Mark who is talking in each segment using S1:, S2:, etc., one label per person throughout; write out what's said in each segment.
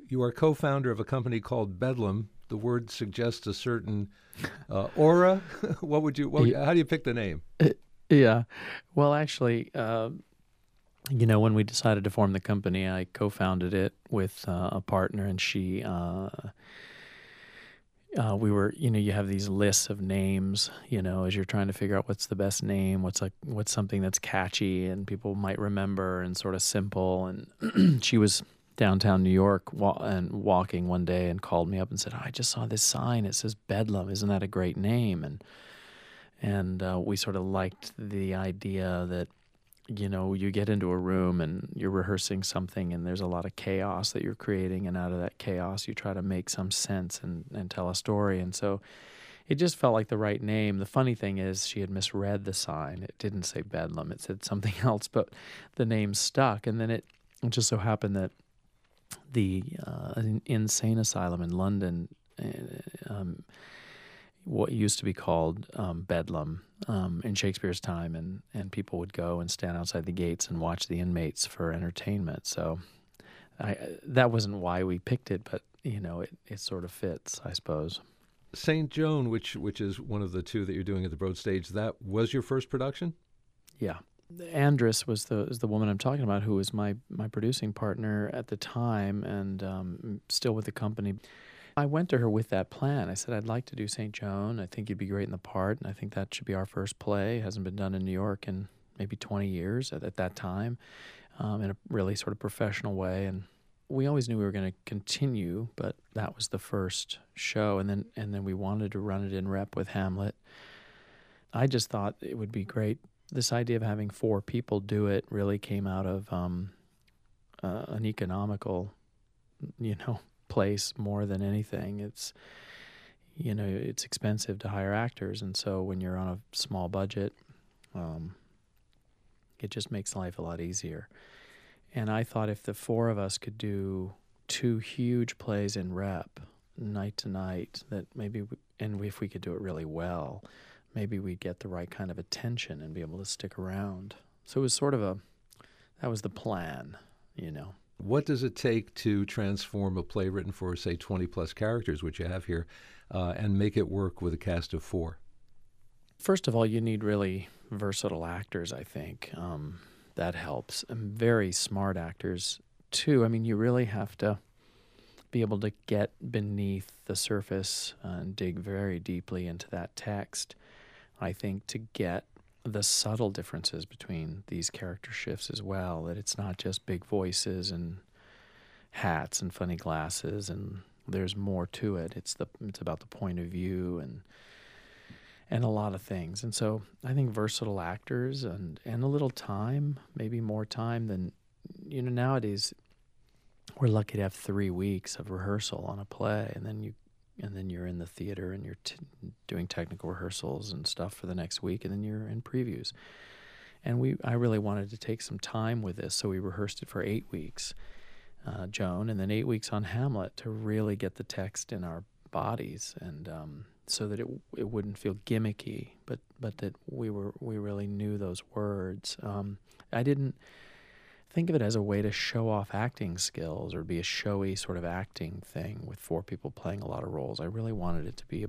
S1: You are co-founder of a company called Bedlam. The word suggests a certain aura. How do you pick the name?
S2: Yeah. Well, actually, when we decided to form the company, I co-founded it with a partner, and we were, you have these lists of names, as you're trying to figure out what's the best name, what's something that's catchy and people might remember and sort of simple. And she was downtown New York and walking one day and called me up and said, "Oh, I just saw this sign. It says Bedlam. Isn't that a great name?" And we sort of liked the idea that, you get into a room and you're rehearsing something and there's a lot of chaos that you're creating, and out of that chaos you try to make some sense and tell a story. And so it just felt like the right name. The funny thing is she had misread the sign. It didn't say Bedlam. It said something else, but the name stuck. And then it just so happened that the insane asylum in London, what used to be called Bedlam in Shakespeare's time, and people would go and stand outside the gates and watch the inmates for entertainment. So that wasn't why we picked it, but it sort of fits, I suppose.
S1: St. Joan, which is one of the two that you're doing at the Broad Stage, that was your first production?
S2: Yeah. Andress is the woman I'm talking about, who was my producing partner at the time, and still with the company. I went to her with that plan. I said, "I'd like to do St. Joan. I think you'd be great in the part, and I think that should be our first play. It hasn't been done in New York in maybe 20 years at that time, in a really sort of professional way." And we always knew we were going to continue, but that was the first show, and then we wanted to run it in rep with Hamlet. I just thought it would be great. This idea of having 4 people do it really came out of an economical, place more than anything. It's expensive to hire actors, and so when you're on a small budget, it just makes life a lot easier. And I thought if the 4 of us could do 2 huge plays in rep, night to night, that maybe if we could do it really well, maybe we'd get the right kind of attention and be able to stick around. So it was sort of that was the plan,
S1: What does it take to transform a play written for, say, 20-plus characters, which you have here, and make it work with a cast of 4?
S2: First of all, you need really versatile actors, I think. That helps. And very smart actors, too. I mean, you really have to be able to get beneath the surface and dig very deeply into that text, I think, to get the subtle differences between these character shifts as well, that it's not just big voices and hats and funny glasses, and there's more to it. It's about the point of view and a lot of things. And so I think versatile actors and a little time, maybe more time than, nowadays we're lucky to have 3 weeks of rehearsal on a play, and then you're in the theater and you're doing technical rehearsals and stuff for the next week, and then you're in previews. And I really wanted to take some time with this, so we rehearsed it for 8 weeks, Joan, and then 8 weeks on Hamlet to really get the text in our bodies, and so that it wouldn't feel gimmicky, but that we really knew those words. I didn't think of it as a way to show off acting skills or be a showy sort of acting thing with 4 people playing a lot of roles. I really wanted it to be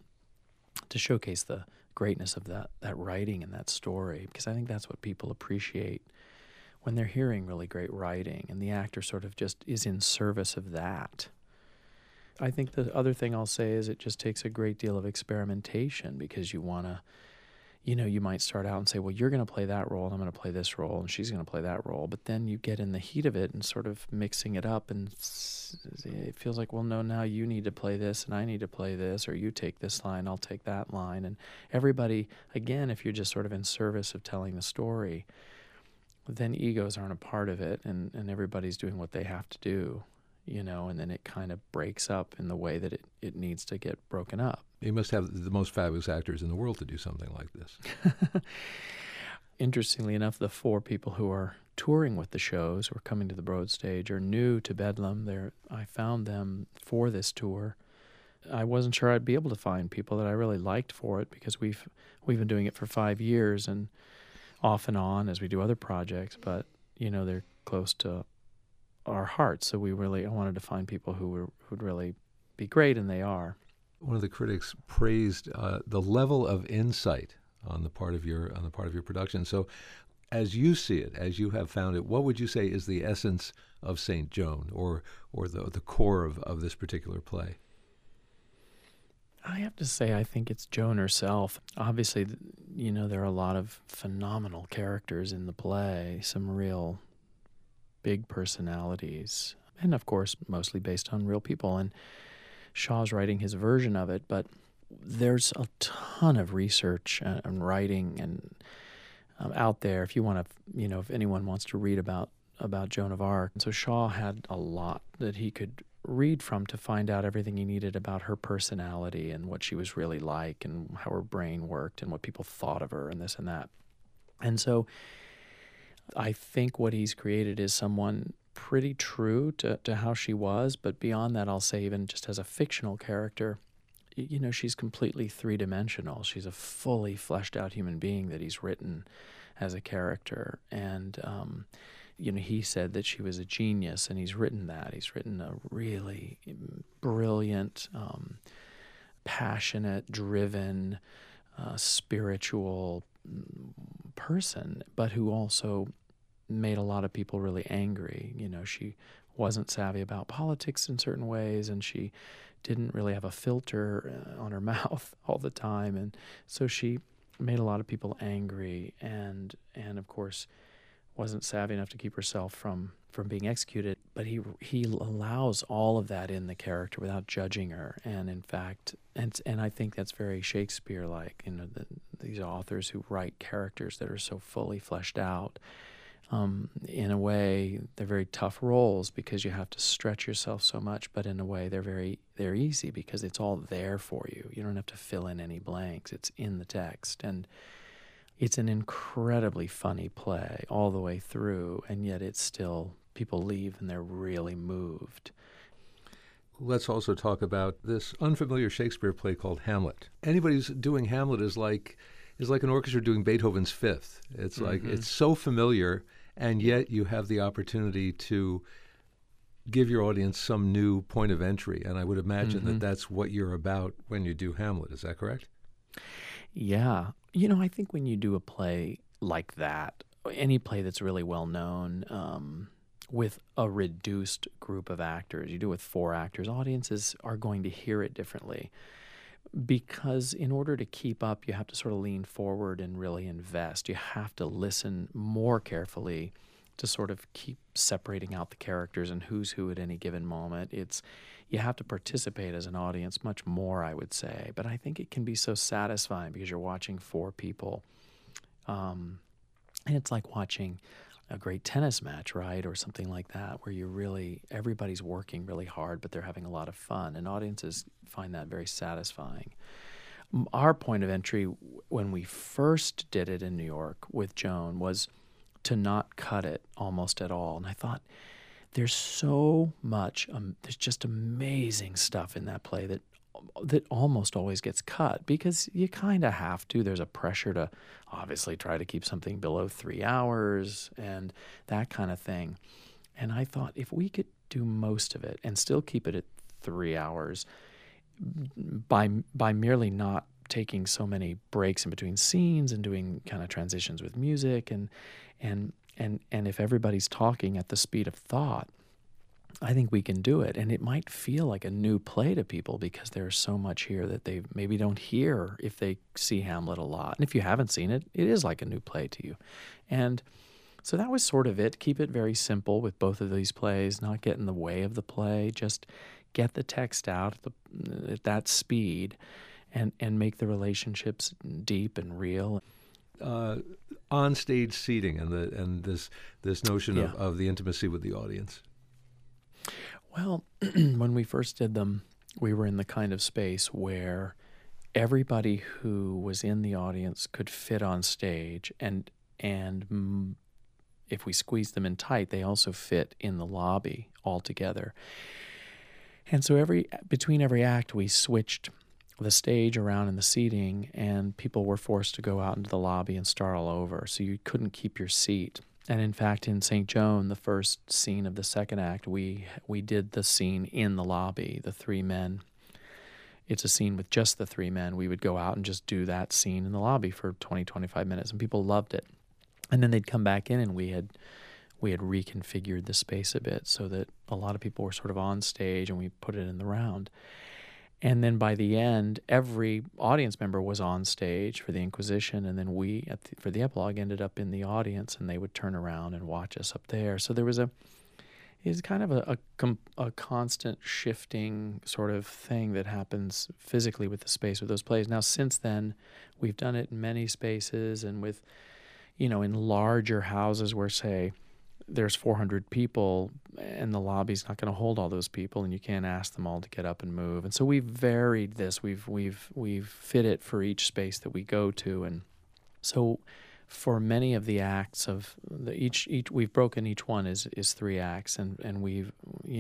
S2: to showcase the greatness of that writing and that story, because I think that's what people appreciate when they're hearing really great writing, and the actor sort of just is in service of that. I think the other thing I'll say is it just takes a great deal of experimentation, because you want to, you might start out and say, well, you're going to play that role, and I'm going to play this role, and she's going to play that role. But then you get in the heat of it and sort of mixing it up, and it feels like, well, no, now you need to play this, and I need to play this, or you take this line, I'll take that line. And everybody, again, if you're just sort of in service of telling the story, then egos aren't a part of it, and everybody's doing what they have to do, and then it kind of breaks up in the way that it needs to get broken up.
S1: You must have the most fabulous actors in the world to do something like this.
S2: Interestingly enough, the 4 people who are touring with the shows, who are coming to the Broad Stage, are new to Bedlam. I found them for this tour. I wasn't sure I'd be able to find people that I really liked for it, because we've been doing it for 5 years and off and on as we do other projects, but they're close to our hearts. So I wanted to find people who'd really be great, and they are.
S1: One of the critics praised the level of insight on the part of your production. So, as you see it, as you have found it, what would you say is the essence of Saint Joan, or the core of this particular play?
S2: I have to say, I think it's Joan herself. Obviously, there are a lot of phenomenal characters in the play, some real big personalities, and of course, mostly based on real people. And Shaw's writing his version of it, but there's a ton of research and writing and out there if you want to, if anyone wants to read about Joan of Arc. And so Shaw had a lot that he could read from to find out everything he needed about her personality and what she was really like and how her brain worked and what people thought of her and this and that. And so I think what he's created is someone pretty true to how she was, but beyond that, I'll say even just as a fictional character, she's completely three-dimensional. She's a fully fleshed out human being that he's written as a character. And, he said that she was a genius, and he's written that. He's written a really brilliant, passionate, driven, spiritual person, but who also made a lot of people really angry. She wasn't savvy about politics in certain ways, and she didn't really have a filter on her mouth all the time, and so she made a lot of people angry, and of course wasn't savvy enough to keep herself from being executed. But he allows all of that in the character without judging her, and in fact, and I think that's very Shakespeare-like. These authors who write characters that are so fully fleshed out. In a way, they're very tough roles because you have to stretch yourself so much, but in a way they're easy because it's all there for you. You don't have to fill in any blanks. It's in the text. And it's an incredibly funny play all the way through, and yet it's still, people leave and they're really moved.
S1: Let's also talk about this unfamiliar Shakespeare play called Hamlet. Anybody who's doing Hamlet is like an orchestra doing Beethoven's Fifth. It's like, it's so familiar, and yet you have the opportunity to give your audience some new point of entry. And I would imagine that that's what you're about when you do Hamlet. Is that correct?
S2: Yeah. I think when you do a play like that, any play that's really well known, with a reduced group of actors, you do it with 4 actors, audiences are going to hear it differently. Because in order to keep up, you have to sort of lean forward and really invest. You have to listen more carefully to sort of keep separating out the characters and who's who at any given moment. You have to participate as an audience much more, I would say. But I think it can be so satisfying because you're watching 4 people. And it's like watching a great tennis match, right? Or something like that, where everybody's working really hard, but they're having a lot of fun. And audiences find that very satisfying. Our point of entry when we first did it in New York with Joan was to not cut it almost at all. And I thought, there's so much, there's just amazing stuff in that play that almost always gets cut because you kind of have to. There's a pressure to obviously try to keep something below 3 hours and that kind of thing. And I thought if we could do most of it and still keep it at 3 hours by merely not taking so many breaks in between scenes and doing kind of transitions with music and if everybody's talking at the speed of thought, I think we can do it. And it might feel like a new play to people because there's so much here that they maybe don't hear if they see Hamlet a lot. And if you haven't seen it, it is like a new play to you. And so that was sort of it. Keep it very simple with both of these plays, not get in the way of the play, just get the text out at that speed and make the relationships deep and real.
S1: On-stage seating and this notion of the intimacy with the audience.
S2: Well, when we first did them, we were in the kind of space where everybody who was in the audience could fit on stage, and if we squeezed them in tight, they also fit in the lobby all together. And so between every act, we switched the stage around in the seating, and people were forced to go out into the lobby and start all over, so you couldn't keep your seat. And in fact, in St. Joan, the first scene of the second act, we did the scene in the lobby, the three men. It's a scene with just the three men. We would go out and just do that scene in the lobby for 20, 25 minutes, and people loved it. And then they'd come back in, and we had reconfigured the space a bit so that a lot of people were sort of on stage, and we put it in the round. And then by the end, every audience member was on stage for the Inquisition, and then we, for the epilogue, ended up in the audience, and they would turn around and watch us up there. So there was it's kind of a constant shifting sort of thing that happens physically with the space with those plays. Now, since then, we've done it in many spaces and with, in larger houses where, say, there's 400 people and the lobby's not going to hold all those people, and you can't ask them all to get up and move. And so we've varied this. We've fit it for each space that we go to. And so for many of the acts of each we've broken each one is 3 acts, and we've,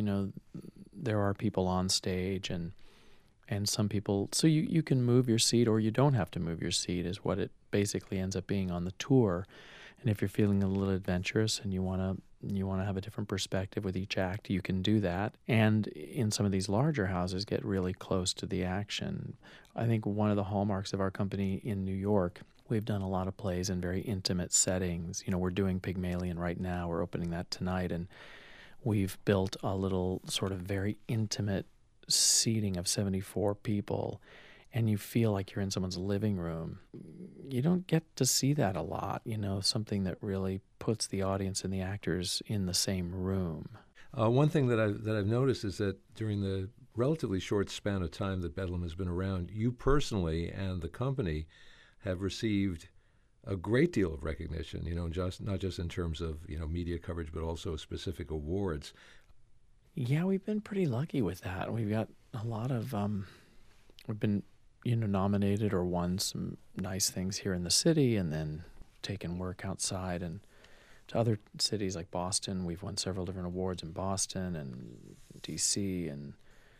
S2: there are people on stage and some people, so you can move your seat or you don't have to move your seat is what it basically ends up being on the tour. And if you're feeling a little adventurous and you want to have a different perspective with each act, you can do that. And in some of these larger houses, get really close to the action. I think one of the hallmarks of our company in New York, we've done a lot of plays in very intimate settings. We're doing Pygmalion right now. We're opening that tonight, and we've built a little sort of very intimate seating of 74 people. And you feel like you're in someone's living room. You don't get to see that a lot, something that really puts the audience and the actors in the same room.
S1: One thing that I've noticed is that during the relatively short span of time that Bedlam has been around, you personally and the company have received a great deal of recognition, not just in terms of, media coverage, but also specific awards.
S2: Yeah, we've been pretty lucky with that. We've got a lot of, we've been nominated or won some nice things here in the city, and then taken work outside and to other cities like Boston. We've won several different awards in Boston and DC and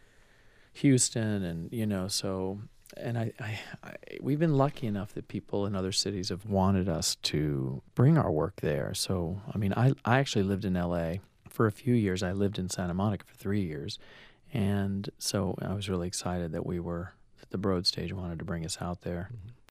S2: Houston, and so, and I we've been lucky enough that people in other cities have wanted us to bring our work there. So, I actually lived in LA for a few years. I lived in Santa Monica for 3 years, and so I was really excited that the Broad Stage wanted to bring us out there.
S1: Mm-hmm.